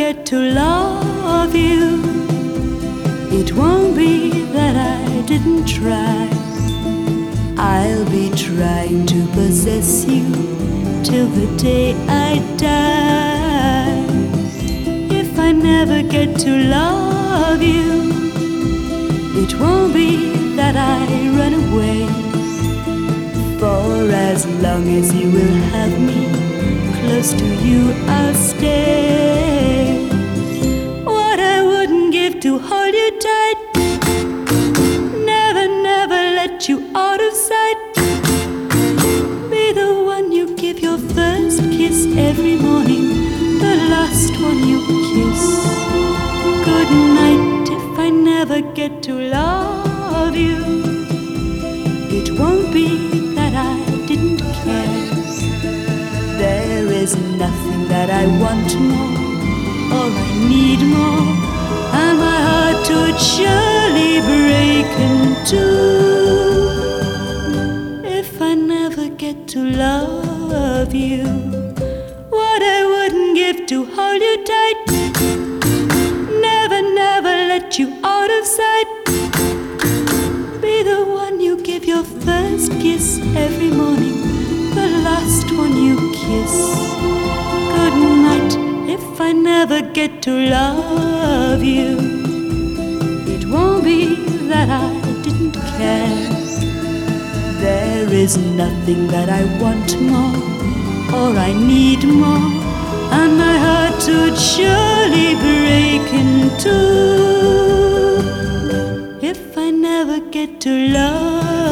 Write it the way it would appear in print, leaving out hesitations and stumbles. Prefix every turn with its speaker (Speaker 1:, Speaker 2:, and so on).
Speaker 1: get to love you, it won't be that I didn't try. I'll be trying to possess you till the day I die. If I never get to love you, it won't be that I run away. For as long as you will have me, close to you I'll stay. What I wouldn't give to hold you tight, never, never let you out of sight. Be the one you give your first kiss every morning, the last one you kiss. Good night if I never get to love you. It won't be that I didn't care. There is nothing that I want more or I need more, and my heart would surely break in two if I never get to love you. What I wouldn't give to hold you tight, never, never let you out of sight. Be the one you give your first kiss every morning, the last one you kiss. Good night if I never get to love you. It won't be that I didn't care. There is nothing that I want more or I need more, and my heart would surely break in two if I never get to love